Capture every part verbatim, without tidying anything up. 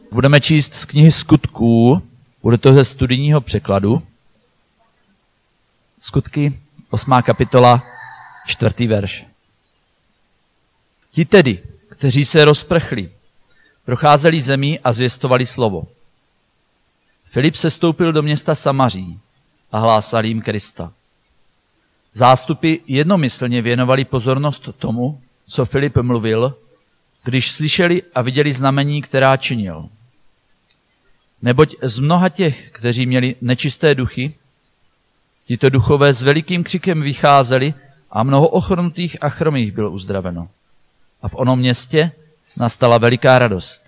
Budeme číst z knihy Skutků, bude to ze studijního překladu. Skutky, osmá kapitola, čtvrtý verš. Ti tedy, kteří se rozprchli, procházeli zemí a zvěstovali slovo. Filip sestoupil do města Samaří a hlásal jim Krista. Zástupy jednomyslně věnovali pozornost tomu, co Filip mluvil, když slyšeli a viděli znamení, která činil. Neboť z mnoha těch, kteří měli nečisté duchy, tito duchové s velikým křikem vycházeli a mnoho ochrnutých a chromých bylo uzdraveno. A v onom městě nastala veliká radost.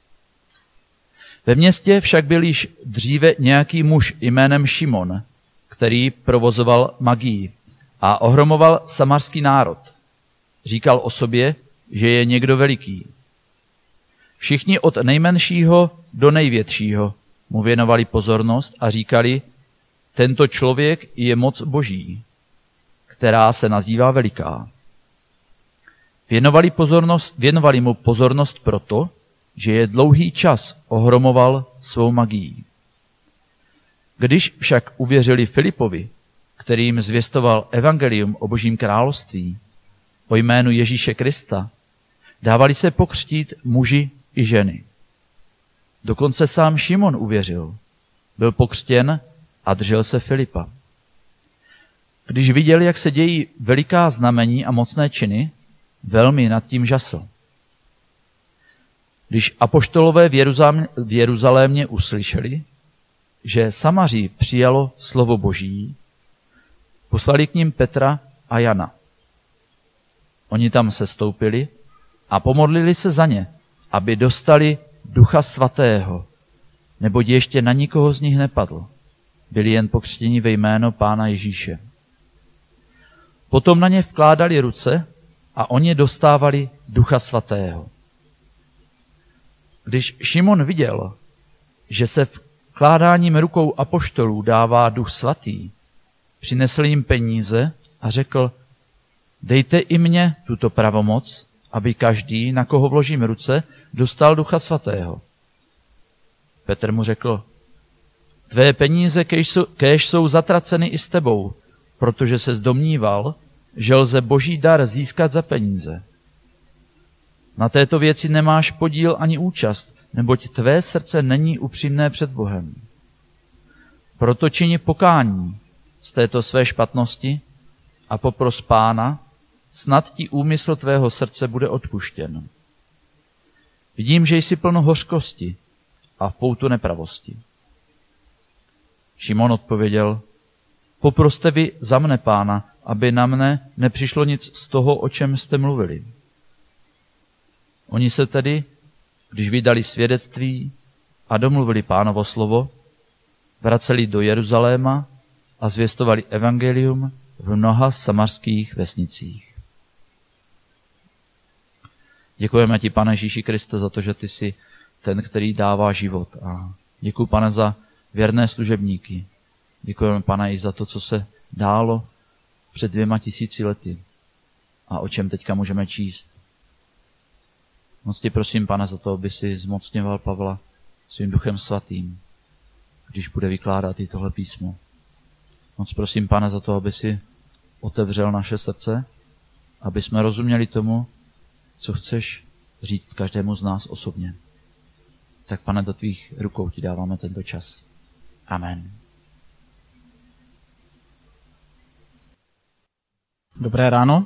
Ve městě však byl již dříve nějaký muž jménem Šimon, který provozoval magii a ohromoval samarský národ. Říkal o sobě, že je někdo veliký. Všichni od nejmenšího do největšího mu věnovali pozornost a říkali, tento člověk je moc boží, která se nazývá veliká. Věnovali, pozornost, věnovali mu pozornost proto, že je dlouhý čas ohromoval svou magií. Když však uvěřili Filipovi, který jim zvěstoval evangelium o Božím království, o jménu Ježíše Krista, dávali se pokřtít muži i ženy. Dokonce sám Šimon uvěřil, byl pokřtěn a držel se Filipa. Když viděl, jak se dějí veliká znamení a mocné činy, velmi nad tím žasl. Když apoštolové v Jeruzalémě uslyšeli, že Samaří přijalo slovo Boží, poslali k ním Petra a Jana. Oni tam sestoupili a pomodlili se za ně, aby dostali Ducha Svatého, neboť ještě na nikoho z nich nepadl. Byli jen pokřtěni ve jméno Pána Ježíše. Potom na ně vkládali ruce a oni dostávali Ducha Svatého. Když Šimon viděl, že se vkládáním rukou apoštolů dává Duch Svatý, přinesl jim peníze a řekl, dejte i mně tuto pravomoc, aby každý, na koho vložím ruce, dostal Ducha Svatého. Petr mu řekl, tvé peníze kéž jsou, kéž jsou zatraceny i s tebou, protože se zdomníval, že lze boží dar získat za peníze. Na této věci nemáš podíl ani účast, neboť tvé srdce není upřímné před Bohem. Proto čini pokání z této své špatnosti a popros Pána, snad ti úmysl tvého srdce bude odpuštěn. Vidím, že jsi plno hořkosti a v poutu nepravosti. Šimon odpověděl, poproste vy za mne, Pána, aby na mne nepřišlo nic z toho, o čem jste mluvili. Oni se tedy, když vydali svědectví a domluvili Pánovo slovo, vraceli do Jeruzaléma a zvěstovali evangelium v mnoha samarských vesnicích. Děkujeme ti, Pane Ježíši Kriste, za to, že ty jsi ten, který dává život. A děkuji, Pane, za věrné služebníky. Děkujeme, Pane, i za to, co se dálo před dvěma tisíci lety a o čem teďka můžeme číst. Moc tě prosím, Pane, za to, aby si zmocňoval Pavla svým Duchem Svatým, když bude vykládat i tohle písmo. Moc prosím, Pane, za to, aby si otevřel naše srdce, aby jsme rozuměli tomu, co chceš říct každému z nás osobně. Tak, Pane, do tvých rukou ti dáváme tento čas. Amen. Dobré ráno.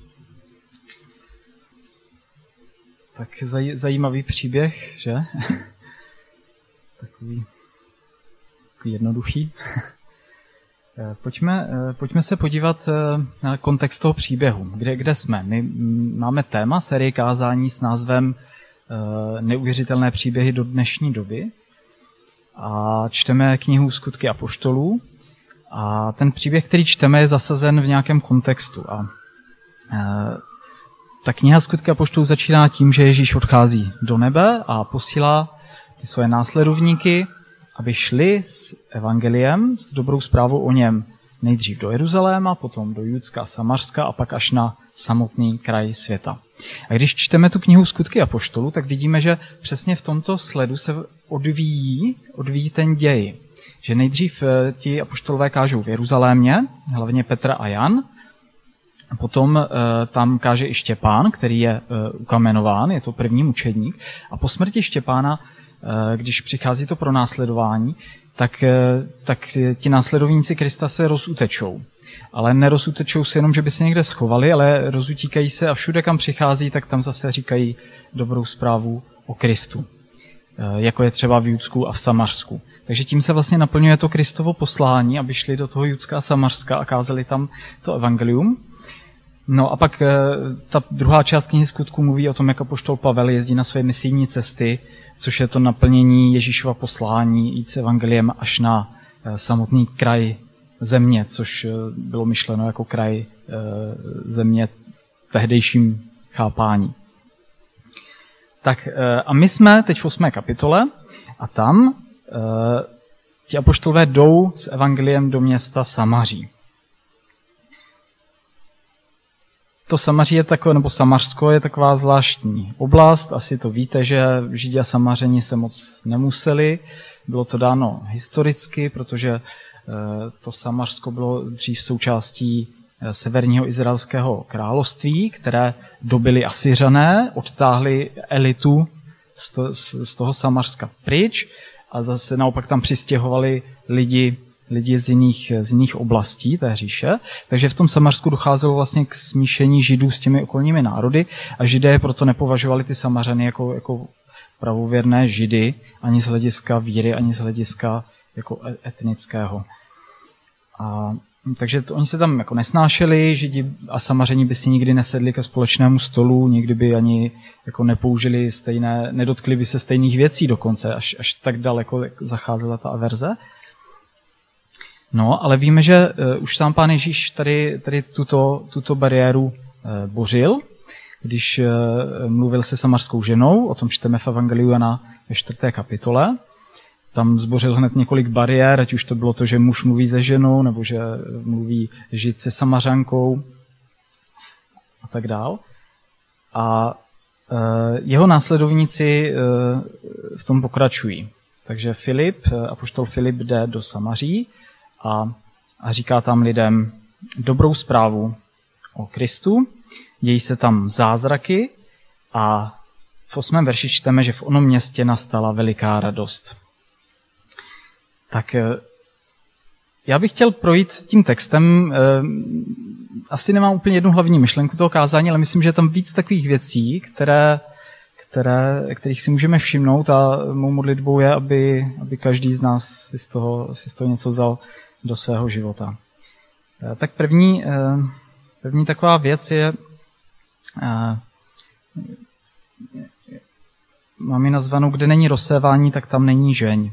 Tak zaj, zajímavý příběh, že? takový, takový jednoduchý. Pojďme, pojďme se podívat na kontext toho příběhu. Kde, kde jsme? My máme téma série kázání s názvem Neuvěřitelné příběhy do dnešní doby. A čteme knihu Skutky apoštolů. A ten příběh, který čteme, je zasazen v nějakém kontextu. A ta kniha Skutky apoštolů začíná tím, že Ježíš odchází do nebe a posílá ty svoje následovníky, aby šli s evangeliem, s dobrou zprávou o něm nejdřív do Jeruzaléma, potom do Judska, Samarska a pak až na samotný kraj světa. A když čteme tu knihu Skutky apoštolů, tak vidíme, že přesně v tomto sledu se odvíjí, odvíjí ten děj. Že nejdřív ti apoštolové kážou v Jeruzalémě, hlavně Petr a Jan, a potom e, tam káže i Štěpán, který je e, ukamenován, je to první mučedník. A po smrti Štěpána, e, když přichází to pronásledování, tak, e, tak ti následovníci Krista se rozutečou. Ale nerozutečou se jenom, že by se někde schovali, ale rozutíkají se a všude, kam přichází, tak tam zase říkají dobrou zprávu o Kristu. E, jako je třeba v Judsku a v Samarsku. Takže tím se vlastně naplňuje to Kristovo poslání, aby šli do toho Judska a Samarska a kázali tam to evangelium. No a pak ta druhá část knihy Skutků mluví o tom, jak apoštol Pavel jezdí na své misijní cesty, což je to naplnění Ježíšova poslání jít s evangeliem až na samotný kraj země, což bylo myšleno jako kraj země v tehdejším chápání. Tak a my jsme teď v osmé kapitole a tam ti apoštolové jdou s evangeliem do města Samaří. To Samaří je takové, nebo Samařsko je taková zvláštní oblast, asi to víte, že Židi a Samařeni se moc nemuseli, bylo to dáno historicky, protože to Samařsko bylo dřív součástí severního izraelského království, které dobili Asyřané, odtáhli elitu z toho Samařska pryč a zase naopak tam přistěhovali lidi, lidi z jiných, z jiných oblastí té říše. Takže v tom Samarsku docházelo vlastně k smíšení Židů s těmi okolními národy a Židé proto nepovažovali ty Samařany jako, jako pravověrné Židy, ani z hlediska víry, ani z hlediska jako etnického. A, takže to, oni se tam jako nesnášeli, Židi a Samařeni by si nikdy nesedli ke společnému stolu, nikdy by ani jako nepoužili stejné, nedotkli by se stejných věcí dokonce, až, až tak daleko zacházela ta averze. No, ale víme, že uh, už sám Pán Ježíš tady, tady tuto, tuto bariéru uh, bořil, když uh, mluvil se samarskou ženou, o tom čteme v Evangeliu Jana ve čtvrté kapitole. Tam zbořil hned několik bariér, ať už to bylo to, že muž mluví se ženou, nebo že mluví Žid se Samařankou a tak dál. A uh, jeho následovníci uh, v tom pokračují. Takže Filip, apoštol Filip jde do Samaří, A, a říká tam lidem dobrou zprávu o Kristu, dějí se tam zázraky a v osmém verši čteme, že v onom městě nastala veliká radost. Tak já bych chtěl projít tím textem, asi nemám úplně jednu hlavní myšlenku toho kázání, ale myslím, že je tam víc takových věcí, které, které, kterých si můžeme všimnout a mou modlitbou je, aby, aby každý z nás si z toho, si z toho něco vzal do svého života. Tak první, první taková věc je, mám ji nazvanou, kde není rozsévání, tak tam není žeň.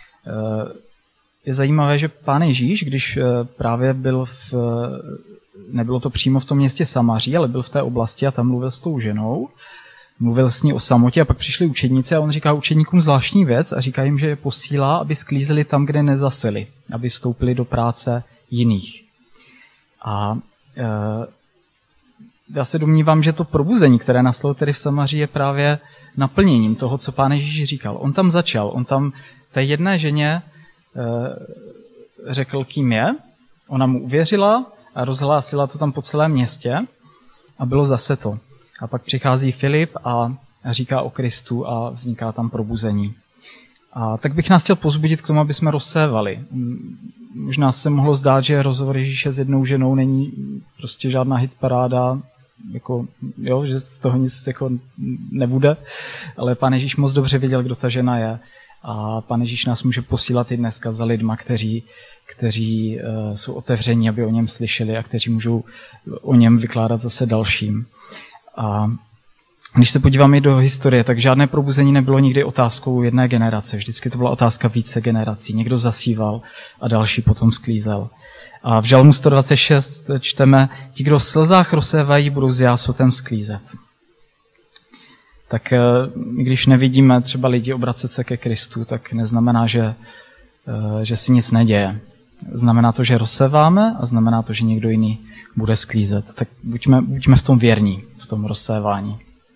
Je zajímavé, že Pán Ježíš, když právě byl v, nebylo to přímo v tom městě Samaří, ale byl v té oblasti a tam mluvil s tou ženou, mluvil s ní o samotě a pak přišli učedníci a on říká učedníkům zvláštní věc a říká jim, že je posílá, aby sklízeli tam, kde nezaseli, aby vstoupili do práce jiných. A e, já se domnívám, že to probuzení, které nastalo tedy v Samaří, je právě naplněním toho, co Pán Ježíš říkal. On tam začal, on tam té jedné ženě e, řekl, kým je, ona mu uvěřila a rozhlásila to tam po celém městě a bylo zase to. A pak přichází Filip a říká o Kristu a vzniká tam probuzení. A tak bych nás chtěl pozbudit k tomu, aby jsme rozsévali. Možná se mohlo zdát, že rozhovor Ježíše s jednou ženou není prostě žádná hitparáda, jako, jo, že z toho nic jako nebude, ale Pán Ježíš moc dobře věděl, kdo ta žena je. A Pán Ježíš nás může posílat i dneska za lidma, kteří, kteří uh, jsou otevření, aby o něm slyšeli a kteří můžou o něm vykládat zase dalším. A když se podíváme do historie, tak žádné probuzení nebylo nikdy otázkou jedné generace. Vždycky to byla otázka více generací. Někdo zasíval a další potom sklízel. A v Žalmu sto dvacet šest čteme, ti, kdo v slzách rozsévají, budou s jásotem sklízet. Tak když nevidíme třeba lidi obracet se ke Kristu, tak neznamená, že, že si nic neděje. znamená to, že rozséváme a znamená to, že někdo jiný bude sklízet. Tak buďme, buďme v tom věrní, v tom rozsévání.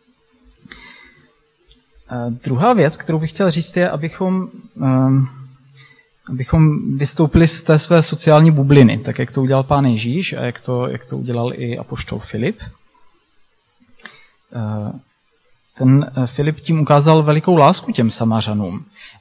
Druhá věc, kterou bych chtěl říct, je, abychom, abychom vystoupili z té své sociální bubliny, tak jak to udělal Pán Ježíš a jak to, jak to udělal i apoštol Filip. Ten Filip tím ukázal velikou lásku těm Samařanům.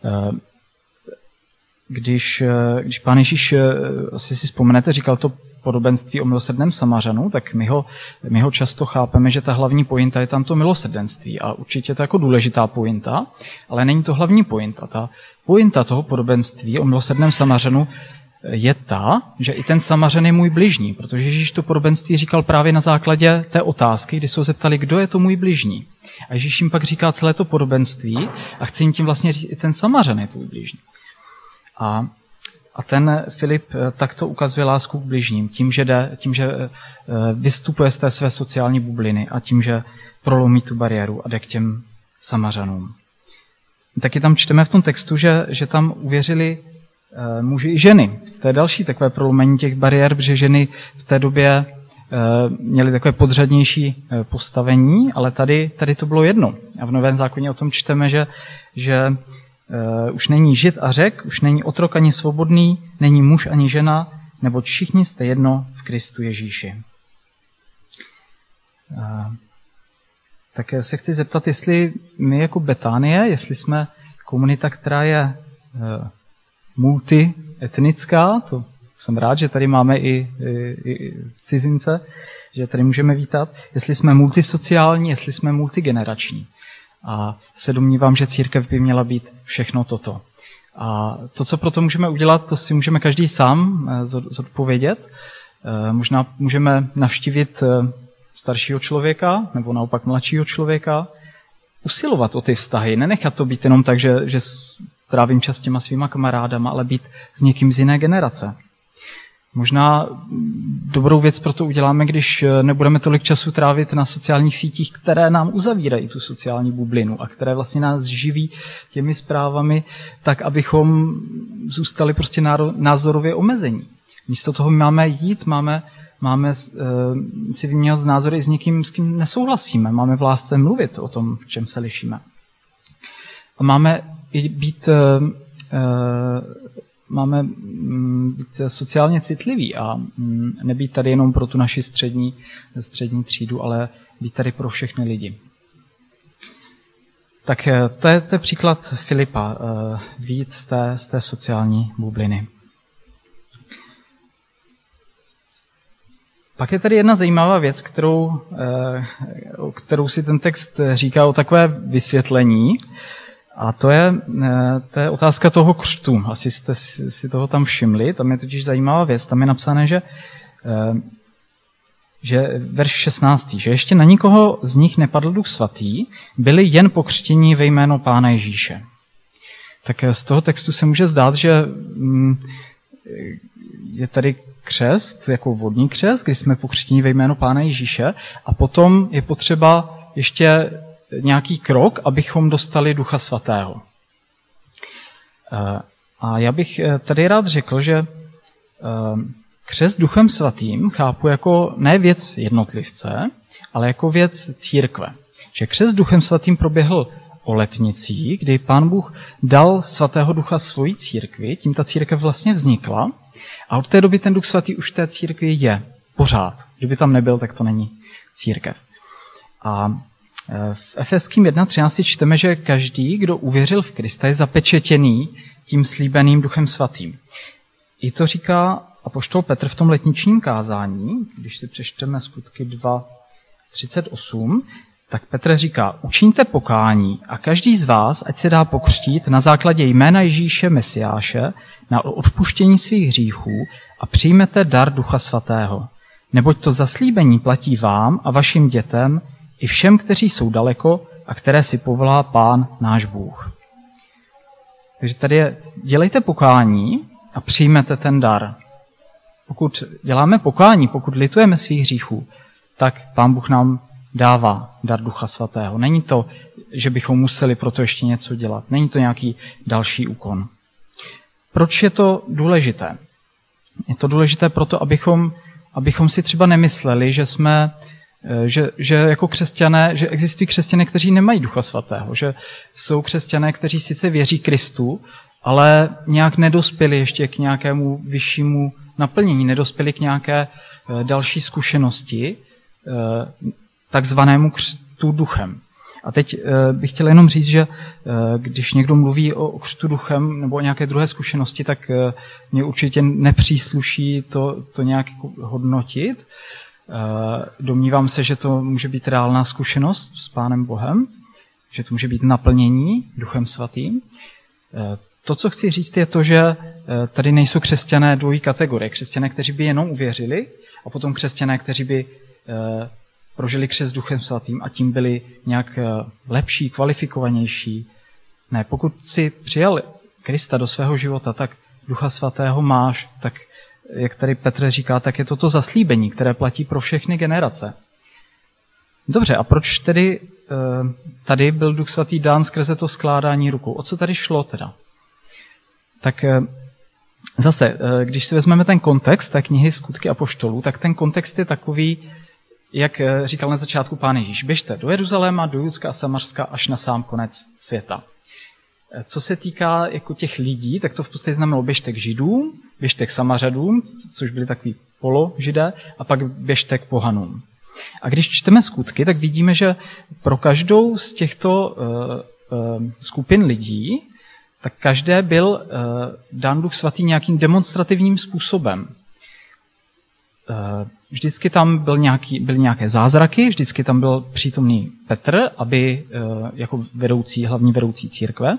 Když, když Pán Ježíš, asi si vzpomenete, říkal to podobenství o milosrdném Samařanu, tak my ho, my ho často chápeme, že ta hlavní pointa je tam to milosrdenství a určitě to jako důležitá pointa, ale není to hlavní pointa. Ta pointa toho podobenství o milosrdném Samařanu je ta, že i ten Samařan je můj bližní, protože Ježíš to podobenství říkal právě na základě té otázky, kdy se ho zeptali, kdo je to můj bližní. A Ježíš jim pak říká celé to podobenství a chce jim tím vlastně říct, i ten Samařan je tvůj bližní. A, a ten Filip takto ukazuje lásku k bližním, tím, že, jde, tím, že vystupuje z té své sociální bubliny a tím, že prolomí tu bariéru a jde k těm Samařanům. Taky tam čteme v tom textu, že, že tam uvěřili muži i ženy. To je další takové prolomení těch bariér, protože ženy v té době měly takové podřadnější postavení, ale tady, tady to bylo jedno. A v Novém zákoně o tom čteme, že, že už není žid a Řek, už není otrok ani svobodný, není muž ani žena, neboť všichni jste jedno v Kristu Ježíši. Tak se chci zeptat, jestli my jako Betánie, jestli jsme komunita, která je multietnická, to jsem rád, že tady máme i, i, i cizince, že tady můžeme vítat, jestli jsme multisociální, jestli jsme multigenerační. A se domnívám, že církev by měla být všechno toto. A to, co proto můžeme udělat, to si můžeme každý sám zodpovědět. Možná můžeme navštívit staršího člověka, nebo naopak mladšího člověka, usilovat o ty vztahy, nenechat to být jenom tak, že, že trávím čas těma svýma kamarádama, ale být s někým z jiné generace. Možná dobrou věc pro to uděláme, když nebudeme tolik času trávit na sociálních sítích, které nám uzavírají tu sociální bublinu a které vlastně nás živí těmi zprávami, tak abychom zůstali prostě názorově omezení. Místo toho máme jít, máme, máme uh, si vyměňovat názory s někým, s kým nesouhlasíme. Máme v lásce mluvit o tom, v čem se lišíme. A máme i být... Uh, uh, Máme být sociálně citliví a nebýt tady jenom pro tu naši střední, střední třídu, ale být tady pro všechny lidi. Tak to je, to je příklad Filipa, vyjít z té, z té sociální bubliny. Pak je tady jedna zajímavá věc, kterou, kterou si ten text říká o takové vysvětlení. A to je, to je otázka toho křtu. Asi jste si toho tam všimli. Tam je totiž zajímavá věc. Tam je napsané, že, že verš šestnáctý, že ještě na nikoho z nich nepadl Duch Svatý, byli jen pokřtění ve jméno Pána Ježíše. Tak z toho textu se může zdát, že je tady křest, jako vodní křest, kdy jsme pokřtění ve jméno Pána Ježíše, a potom je potřeba ještě nějaký krok, abychom dostali Ducha Svatého. A já bych tady rád řekl, že křest Duchem Svatým chápu jako ne věc jednotlivce, ale jako věc církve. Že křest Duchem Svatým proběhl o letnicí, kdy Pán Bůh dal Svatého Ducha svojí církvi, tím ta církev vlastně vznikla a od té doby ten Duch Svatý už v té církvi je pořád. Kdyby tam nebyl, tak to není církev. A v Efeským jedna třináct čteme, že každý, kdo uvěřil v Krista, je zapečetěný tím slíbeným Duchem Svatým. I to říká apoštol Petr v tom letničním kázání, když si přečteme Skutky dva třicet osm, tak Petr říká, učiňte pokání a každý z vás, ať se dá pokřtít na základě jména Ježíše Mesiáše na odpuštění svých hříchů a přijmete dar Ducha Svatého. Neboť to zaslíbení platí vám a vašim dětem i všem, kteří jsou daleko a které si povolá Pán náš Bůh. Takže tady je, dělejte pokání a přijmete ten dar. Pokud děláme pokání, pokud litujeme svých hříchů, tak Pán Bůh nám dává dar Ducha Svatého. Není to, že bychom museli proto ještě něco dělat. Není to nějaký další úkon. Proč je to důležité? je to důležité proto, abychom, abychom si třeba nemysleli, že jsme, že, že jako křesťané, že existují křesťané, kteří nemají Ducha Svatého, že jsou křesťané, kteří sice věří Kristu, ale nějak nedospěli ještě k nějakému vyššímu naplnění, nedospěli k nějaké další zkušenosti, takzvanému křtu duchem. A teď bych chtěl jenom říct, že když někdo mluví o křtu duchem nebo o nějaké druhé zkušenosti, tak mě určitě nepřísluší to, to nějak hodnotit. Domnívám se, že to může být reálná zkušenost s Pánem Bohem, že to může být naplnění Duchem Svatým. To, co chci říct, je to, že tady nejsou křesťané dvojí kategorie. Křesťané, kteří by jenom uvěřili, a potom křesťané, kteří by prožili křest Duchem Svatým a tím byli nějak lepší, kvalifikovanější. Ne, pokud si přijal Krista do svého života, tak Ducha Svatého máš, tak jak tady Petr říká, tak je to to zaslíbení, které platí pro všechny generace. Dobře, a proč tedy tady byl Duch Svatý dán skrze to skládání rukou? O co tady šlo teda? Tak zase, když si vezmeme ten kontext té knihy Skutky apoštolů, tak ten kontext je takový, jak říkal na začátku Pán Ježíš, běžte do Jeruzaléma, do Judska a Samařska až na sám konec světa. Co se týká jako těch lidí, tak to v podstatě znamenalo běžte k Židům, běžte k Samařadům, což byli takový položidé, a pak běžte k pohanům. A když čteme Skutky, tak vidíme, že pro každou z těchto uh, uh, skupin lidí, tak každé byl uh, dán Duch Svatý nějakým demonstrativním způsobem. Uh, vždycky tam byl nějaký, byly nějaké zázraky, vždycky tam byl přítomný Petr, aby uh, jako vedoucí, hlavní vedoucí církve.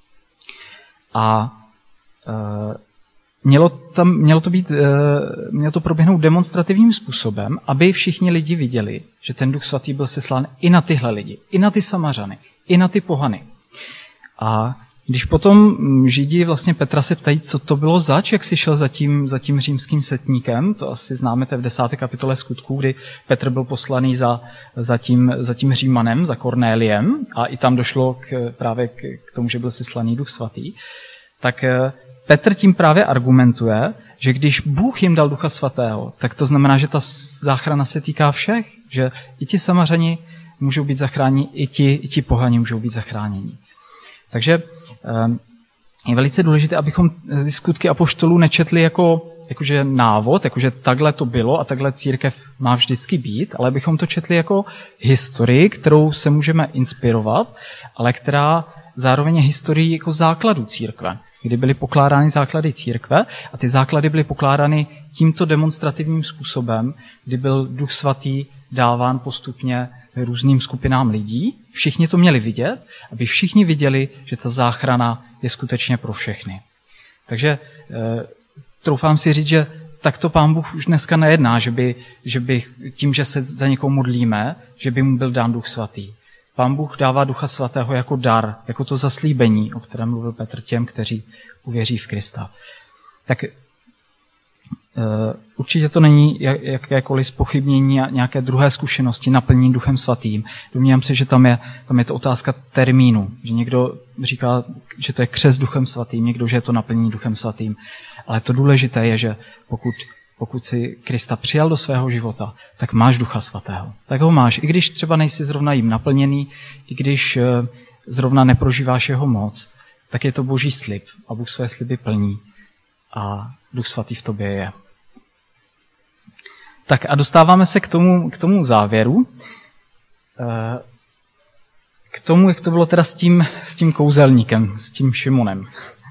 A uh, mělo, tam, mělo, to být, uh, mělo to proběhnout demonstrativním způsobem, aby všichni lidi viděli, že ten Duch Svatý byl seslán i na tyhle lidi, i na ty Samařany, i na ty pohany. A když potom Židi vlastně Petra se ptají, co to bylo zač, jak si šel za tím, za tím římským setníkem, to asi známe v desáté kapitole Skutků, kdy Petr byl poslaný za, za, tím, za tím Římanem, za Kornéliem, a i tam došlo k, právě k, k tomu, že byl seslaný Duch Svatý, tak Petr tím právě argumentuje, že když Bůh jim dal Ducha Svatého, tak to znamená, že ta záchrana se týká všech, že i ti Samařani můžou být zachráněni, i ti, i ti pohani můžou být zachráněni. Takže je velice důležité, abychom Skutky apoštolů nečetli jako, jakože návod, jakože takhle to bylo a takhle církev má vždycky být, ale abychom to četli jako historii, kterou se můžeme inspirovat, ale která zároveň je historií jako základů církve, kdy byly pokládány základy církve a ty základy byly pokládány tímto demonstrativním způsobem, kdy byl Duch Svatý dáván postupně různým skupinám lidí. Všichni to měli vidět, aby všichni viděli, že ta záchrana je skutečně pro všechny. Takže e, troufám si říct, že takto Pán Bůh už dneska nejedná, že by, že by tím, že se za někoho modlíme, že by mu byl dán Duch Svatý. Pán Bůh dává Ducha Svatého jako dar, jako to zaslíbení, o kterém mluvil Petr těm, kteří uvěří v Krista. Tak Uh, určitě to není jakékoliv zpochybnění nějaké druhé zkušenosti, naplnění Duchem Svatým. Domnívám se, že tam je, tam je to otázka termínu. Že někdo říká, že to je křest Duchem Svatým, někdo, že je to naplnění Duchem Svatým. Ale to důležité je, že pokud, pokud si Krista přijal do svého života, tak máš Ducha Svatého. Tak ho máš, i když třeba nejsi zrovna jim naplněný, i když uh, zrovna neprožíváš jeho moc, tak je to Boží slib a Bůh své sliby plní. A Duch Svatý v tobě je. Tak a dostáváme se k tomu, k tomu závěru. K tomu, jak to bylo teda s tím, s tím kouzelníkem, s tím Šimonem.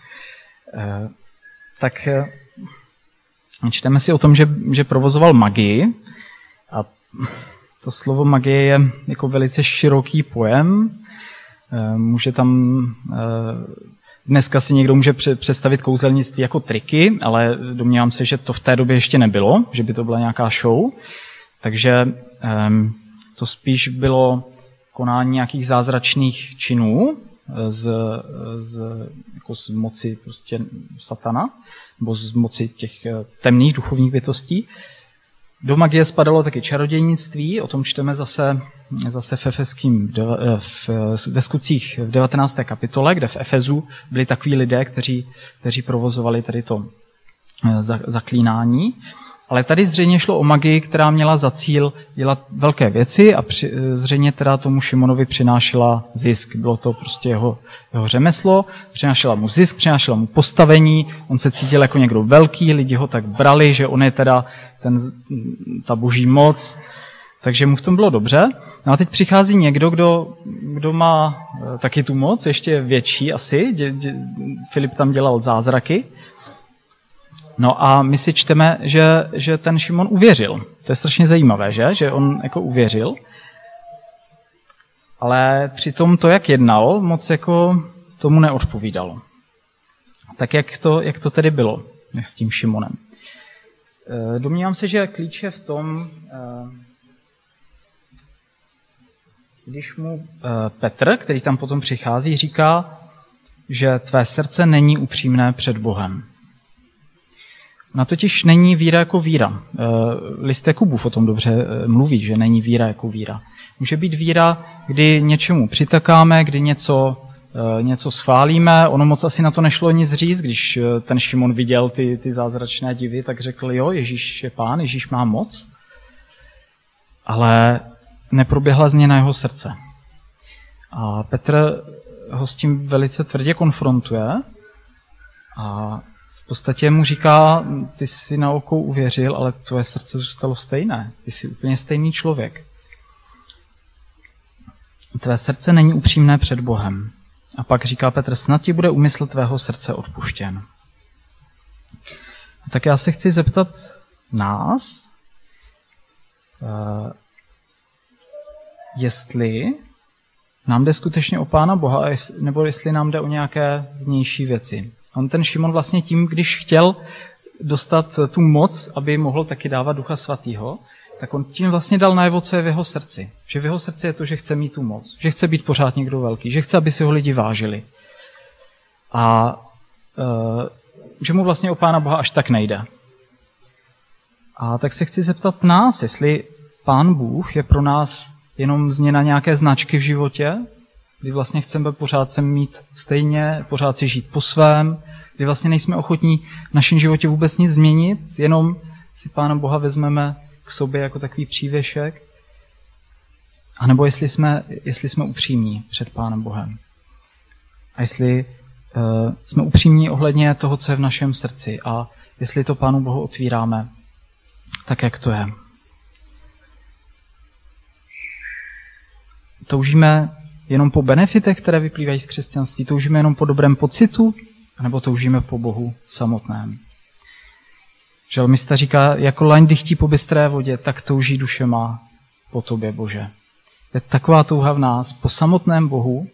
Tak čteme si o tom, že, že provozoval magii. A to slovo magie je jako velice široký pojem. Může tam... Dneska si někdo může představit kouzelnictví jako triky, ale domnívám se, že to v té době ještě nebylo, že by to byla nějaká show. Takže um, to spíš bylo konání nějakých zázračných činů z, z, jako z moci prostě satana, nebo z moci těch temných duchovních bytostí. Do magie spadalo taky čarodějnictví, o tom čteme zase, zase v Efeským, v, ve Skutcích v devatenácté kapitole, kde v Efezu byli takoví lidé, kteří, kteří provozovali tady to zaklínání. Ale tady zřejmě šlo o magii, která měla za cíl dělat velké věci a při, zřejmě teda tomu Šimonovi přinášela zisk. Bylo to prostě jeho, jeho řemeslo, přinášela mu zisk, přinášela mu postavení, on se cítil jako někdo velký, lidi ho tak brali, že on je teda ten, ta boží moc, takže mu v tom bylo dobře. No a teď přichází někdo, kdo, kdo má taky tu moc, ještě větší asi, dě, dě, Filip tam dělal zázraky. No a my si čteme, že, že ten Šimon uvěřil. To je strašně zajímavé, že? Že on jako uvěřil. Ale přitom to, jak jednal, moc jako tomu neodpovídalo. Tak jak to, jak to tedy bylo s tím Šimonem? Domnívám se, že klíč je v tom, když mu Petr, který tam potom přichází, říká, že tvé srdce není upřímné před Bohem. Na totiž není víra jako víra. List Jakubův o tom dobře mluví, že není víra jako víra. Může být víra, kdy něčemu přitakáme, kdy něco, něco schválíme. Ono moc asi na to nešlo nic říct, když ten Šimon viděl ty, ty zázračné divy, tak řekl, jo, Ježíš je pán, Ježíš má moc. Ale neproběhla změna jeho srdce. A Petr ho s tím velice tvrdě konfrontuje a v podstatě mu říká, ty jsi na oko uvěřil, ale tvoje srdce zůstalo stejné. Ty jsi úplně stejný člověk. Tvé srdce není upřímné před Bohem. A pak říká Petr, snad ti bude úmysl tvého srdce odpuštěn. A tak já se chci zeptat nás, jestli nám jde skutečně o Pána Boha, nebo jestli nám jde o nějaké vnější věci. On ten Šimon vlastně tím, když chtěl dostat tu moc, aby mohl taky dávat Ducha Svatého, tak on tím vlastně dal najevo, co je v jeho srdci. Že v jeho srdci je to, že chce mít tu moc, že chce být pořád někdo velký, že chce, aby si ho lidi vážili. A e, že mu vlastně o Pána Boha až tak nejde. A tak se chci zeptat nás, jestli Pán Bůh je pro nás jenom změna nějaké značky v životě, kdy vlastně chceme pořád se mít stejně, pořád si žít po svém, kdy vlastně nejsme ochotní v našem životě vůbec nic změnit, jenom si Pána Boha vezmeme k sobě jako takový přívěšek, anebo jestli jsme, jestli jsme upřímní před Pánem Bohem. A jestli uh, jsme upřímní ohledně toho, co je v našem srdci a jestli to Pánu Bohu otvíráme, tak jak to je. Toužíme jenom po benefitech, které vyplývají z křesťanství? Toužíme jenom po dobrém pocitu? Nebo toužíme po Bohu samotném? Žalmista říká, jako laň dychtí po bystré vodě, tak touží duše má po tobě, Bože. Je taková touha v nás, po samotném Bohu.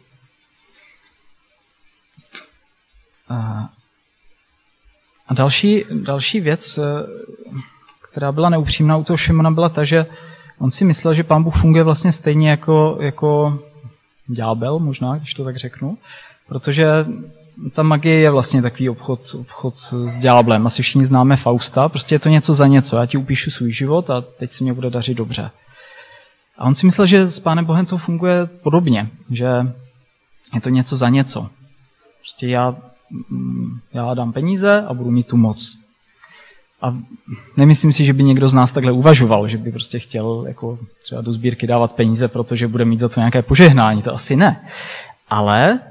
A další, další věc, která byla neupřímná u toho Šimona, byla ta, že on si myslel, že Pán Bůh funguje vlastně stejně jako, jako ďábel, možná, když to tak řeknu, protože ta magie je vlastně takový obchod, obchod s ďáblem. Asi všichni známe Fausta, prostě je to něco za něco. Já ti upíšu svůj život a teď se mě bude dařit dobře. A on si myslel, že s Pánem Bohem to funguje podobně, že je to něco za něco. Prostě já, já dám peníze a budu mít tu moc. A nemyslím si, že by někdo z nás takhle uvažoval, že by prostě chtěl jako třeba do sbírky dávat peníze, protože bude mít za to nějaké požehnání. To asi ne. Ale e,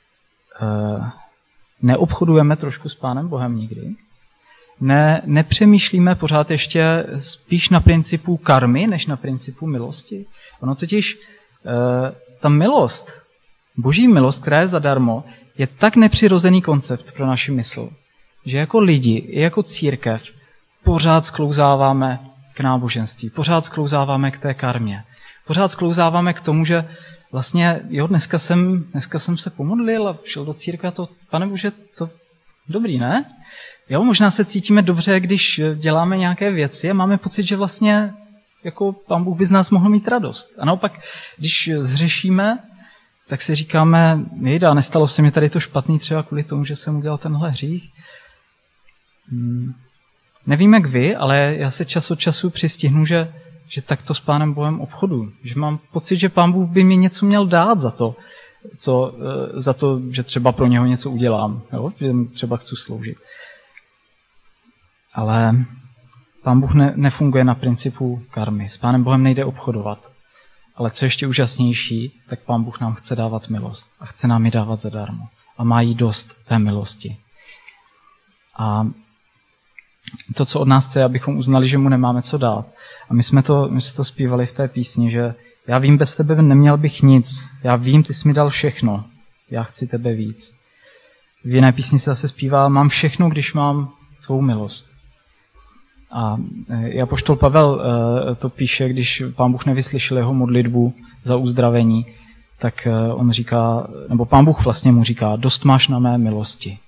neobchodujeme trošku s Pánem Bohem nikdy. Ne, nepřemýšlíme pořád ještě spíš na principu karmy, než na principu milosti. Ono totiž, e, ta milost, boží milost, která je zadarmo, je tak nepřirozený koncept pro naši mysl, že jako lidi, i jako církev, pořád sklouzáváme k náboženství, pořád sklouzáváme k té karmě, pořád sklouzáváme k tomu, že vlastně, jo, dneska jsem, dneska jsem se pomodlil a šel do církve, to, Pane Bože, to dobrý, ne? Jo, možná se cítíme dobře, když děláme nějaké věci a máme pocit, že vlastně jako Pán Bůh by z nás mohl mít radost. A naopak, když zhřešíme, tak si říkáme, jejda, nestalo se mi tady to špatný třeba kvůli tomu, že jsem udělal tenhle hřích. Hmm. Nevím, jak vy, ale já se čas od času přistihnu, že, že takto s Pánem Bohem obchodu. Že mám pocit, že Pán Bůh by mi něco měl dát za to, co, za to, že třeba pro něho něco udělám. Jo? Že třeba chci sloužit. Ale Pán Bůh ne, nefunguje na principu karmy. S Pánem Bohem nejde obchodovat. Ale co ještě úžasnější, tak Pán Bůh nám chce dávat milost. A chce nám ji dávat zadarmo. A má jí dost té milosti. A to, co od nás chce, abychom uznali, že mu nemáme co dát. A my jsme to, my jsme to zpívali v té písni, že já vím, bez tebe neměl bych nic. Já vím, ty jsi mi dal všechno. Já chci tebe víc. V jiné písni se zase zpívá, mám všechno, když mám tvou milost. A apoštol Pavel to píše, když Pán Bůh nevyslyšel jeho modlitbu za uzdravení, tak on říká, nebo Pán Bůh vlastně mu říká, dost máš na mé milosti.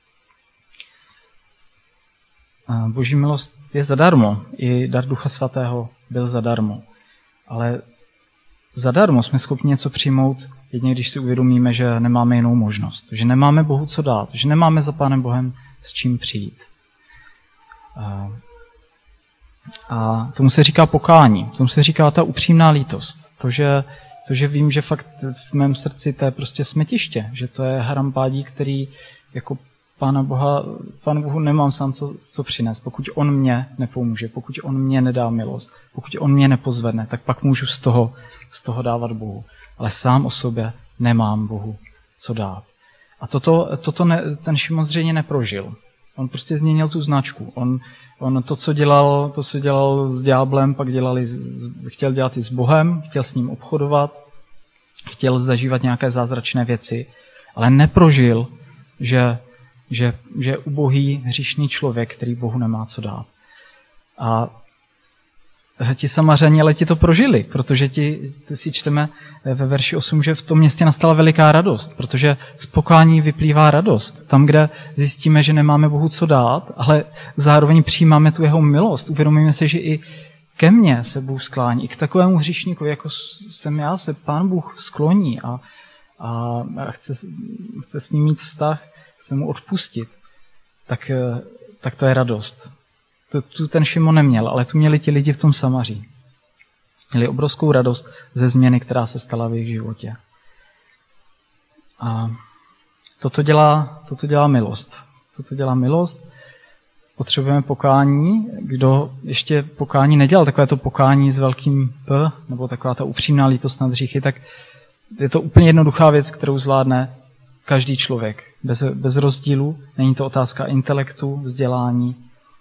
A Boží milost je zadarmo, i dar Ducha Svatého byl zadarmo. Ale zadarmo jsme schopni něco přijmout, jedině když si uvědomíme, že nemáme jinou možnost, že nemáme Bohu co dát, že nemáme za Pánem Bohem s čím přijít. A A tomu se říká pokání, tomu se říká ta upřímná lítost. To že, to, že vím, že fakt v mém srdci to je prostě smetiště, že to je harampádí, který jako Pána Boha, Pánu Bohu nemám sám co, co přinést. Pokud on mě nepomůže, pokud on mě nedá milost, pokud on mě nepozvedne, tak pak můžu z toho, z toho dávat Bohu. Ale sám o sobě nemám Bohu co dát. A toto, toto ne, ten Šimon zřejmě neprožil. On prostě změnil tu značku. On On to, co dělal, to, co dělal s ďáblem, pak dělali, chtěl dělat i s Bohem, chtěl s ním obchodovat, chtěl zažívat nějaké zázračné věci, ale neprožil, že, že, že je ubohý, hříšný člověk, který Bohu nemá co dát. A ti Samařani, ale ti to prožili, protože ti, ty si čteme ve verši osm, že v tom městě nastala veliká radost, protože z pokání vyplývá radost. Tam, kde zjistíme, že nemáme Bohu co dát, ale zároveň přijímáme tu jeho milost. Uvědomíme se, že i ke mně se Bůh sklání, i k takovému hříšníkovi, jako jsem já, se Pán Bůh skloní a, a chce, chce s ním mít vztah, chce mu odpustit. Tak, tak to je radost. To, tu ten Šimon neměl, ale tu měli ti lidi v tom Samaří. Měli obrovskou radost ze změny, která se stala v jejich životě. A toto dělá, toto dělá milost. Toto dělá milost. Potřebujeme pokání. Kdo ještě pokání nedělal, takové to pokání s velkým P, nebo taková ta upřímná lítost nad hříchy, tak je to úplně jednoduchá věc, kterou zvládne každý člověk. Bez, bez rozdílu. Není to otázka intelektu, vzdělání.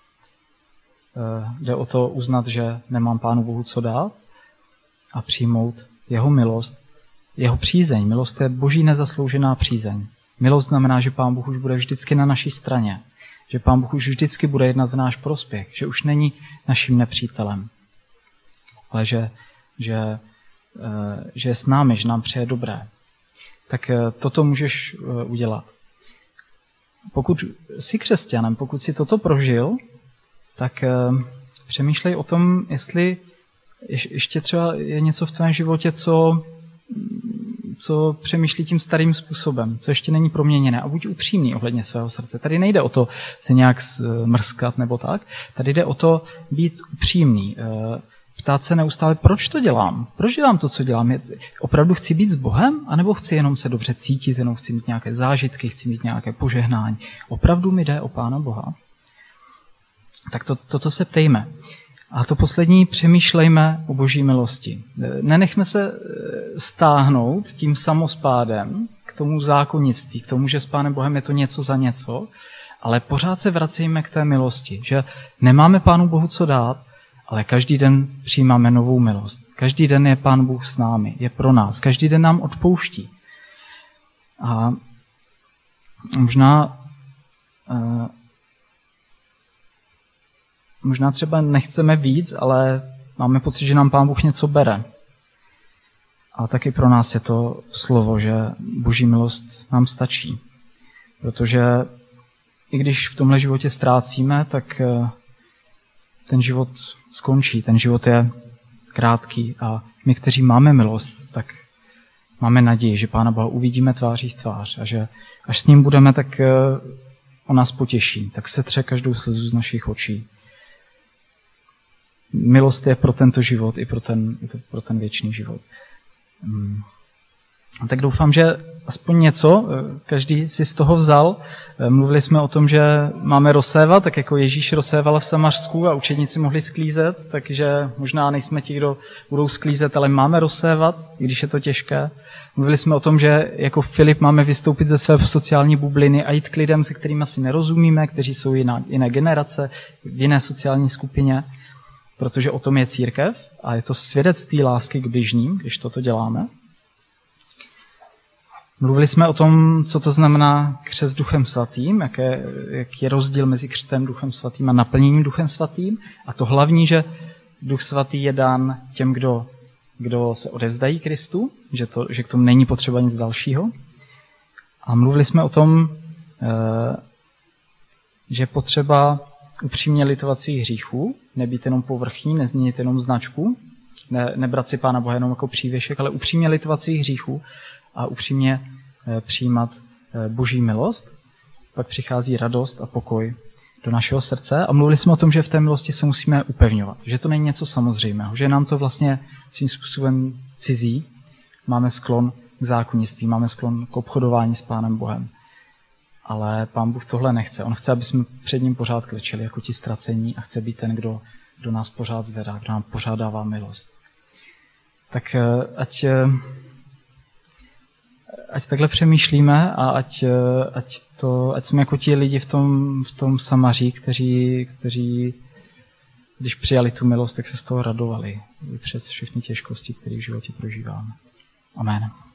Jde o to uznat, že nemám Pánu Bohu co dát a přijmout jeho milost, jeho přízeň. Milost je boží nezasloužená přízeň. Milost znamená, že Pán Bůh už bude vždycky na naší straně, že Pán Bůh už vždycky bude jednat v náš prospěch, že už není naším nepřítelem, ale že, že, že je s námi, že nám přeje dobré. Tak toto můžeš udělat. Pokud jsi křesťanem, pokud jsi toto prožil, tak přemýšlej o tom, jestli ještě třeba je něco v tvém životě, co, co přemýšlí tím starým způsobem, co ještě není proměněné. A buď upřímný ohledně svého srdce. Tady nejde o to se nějak mrskat nebo tak. Tady jde o to být upřímný. Ptát se neustále, proč to dělám? Proč dělám to, co dělám? Opravdu chci být s Bohem? A nebo chci jenom se dobře cítit, jenom chci mít nějaké zážitky, chci mít nějaké požehnání? Opravdu mi jde o Pána Boha? Tak to, toto se ptejme. A to poslední, přemýšlejme o boží milosti. Nenechme se stáhnout tím samospádem k tomu zákonnictví, k tomu, že s Pánem Bohem je to něco za něco, ale pořád se vracejme k té milosti, že nemáme Pánu Bohu co dát, ale každý den přijímáme novou milost. Každý den je Pán Bůh s námi, je pro nás. Každý den nám odpouští. A možná Možná třeba nechceme víc, ale máme pocit, že nám Pán Bůh něco bere. A taky pro nás je to slovo, že boží milost nám stačí. Protože i když v tomhle životě ztrácíme, tak ten život skončí. Ten život je krátký a my, kteří máme milost, tak máme naději, že Pána Boha uvidíme tváří v tvář a že až s ním budeme, tak on nás potěší. Tak se tře každou slzu z našich očí. Milost je pro tento život i pro ten, i pro ten věčný život. Tak doufám, že aspoň něco, každý si z toho vzal. Mluvili jsme o tom, že máme rozsévat, tak jako Ježíš rozséval v Samařsku a učedníci mohli sklízet, takže možná nejsme ti, kdo budou sklízet, ale máme rozsévat, i když je to těžké. Mluvili jsme o tom, že jako Filip máme vystoupit ze své sociální bubliny a jít k lidem, se kterými asi nerozumíme, kteří jsou jiná, jiné generace, v jiné sociální skupině, protože o tom je církev a je to svědectví lásky k bližním, když toto děláme. Mluvili jsme o tom, co to znamená křest Duchem Svatým, jaké, jaký je rozdíl mezi křtem Duchem Svatým a naplněním Duchem Svatým. A to hlavní, že Duch Svatý je dán těm, kdo, kdo se odevzdají Kristu, že, to, že k tomu není potřeba nic dalšího. A mluvili jsme o tom, že je potřeba upřímně litovat svých hříchů, nebýt jenom povrchní, nezměnit jenom značku, ne, nebrat si Pána Boha jenom jako přívěšek, ale upřímně litovat svých hříchů a upřímně přijímat Boží milost. Pak přichází radost a pokoj do našeho srdce. A mluvili jsme o tom, že v té milosti se musíme upevňovat, že to není něco samozřejmého, že nám to vlastně svým způsobem cizí. Máme sklon k zákonnictví, máme sklon k obchodování s Pánem Bohem. Ale Pán Bůh tohle nechce. On chce, aby jsme před ním pořád klečeli jako ti ztracení a chce být ten, kdo, kdo nás pořád zvedá, kdo nám pořád dává milost. Tak ať, ať takhle přemýšlíme a ať, ať, to, ať jsme jako ti lidi v tom, v tom Samaří, kteří, kteří, když přijali tu milost, tak se z toho radovali. I přes všechny těžkosti, které v životě prožíváme. Amen.